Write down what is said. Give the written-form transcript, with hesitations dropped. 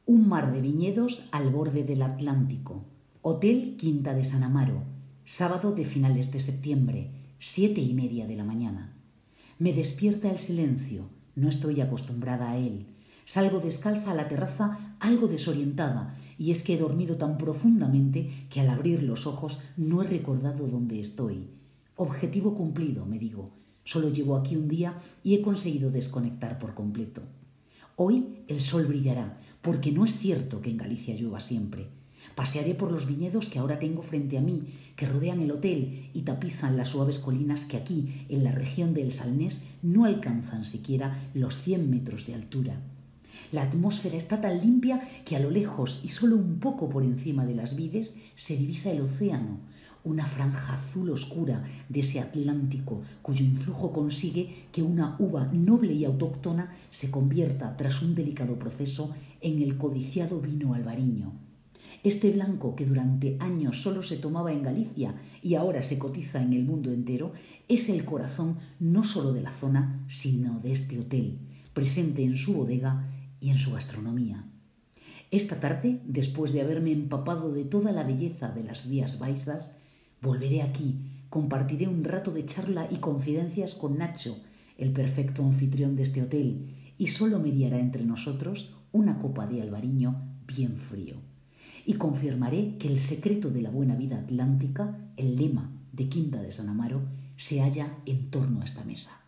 Un mar de viñedos al borde del Atlántico. Hotel Quinta de San Amaro. Sábado de finales de septiembre, 7:30 de la mañana. Me despierta el silencio. No estoy acostumbrada a él. Salgo descalza a la terraza, algo desorientada, y es que he dormido tan profundamente que al abrir los ojos no he recordado dónde estoy. Objetivo cumplido, me digo. Solo llevo aquí un día y he conseguido desconectar por completo. Hoy el sol brillará, porque no es cierto que en Galicia llueva siempre. Pasearé por los viñedos que ahora tengo frente a mí, que rodean el hotel y tapizan las suaves colinas que aquí, en la región del Salnés, no alcanzan siquiera los 100 metros de altura. La atmósfera está tan limpia que a lo lejos y solo un poco por encima de las vides se divisa el océano, una franja azul oscura de ese Atlántico cuyo influjo consigue que una uva noble y autóctona se convierta, tras un delicado proceso, en el codiciado vino albariño. Este blanco que durante años solo se tomaba en Galicia y ahora se cotiza en el mundo entero, es el corazón no solo de la zona, sino de este hotel, presente en su bodega y en su gastronomía. Esta tarde, después de haberme empapado de toda la belleza de las Rías Baixas, volveré aquí, compartiré un rato de charla y confidencias con Nacho, el perfecto anfitrión de este hotel, y solo mediará entre nosotros una copa de albariño bien frío. Y confirmaré que el secreto de la buena vida atlántica, el lema de Quinta de San Amaro, se halla en torno a esta mesa.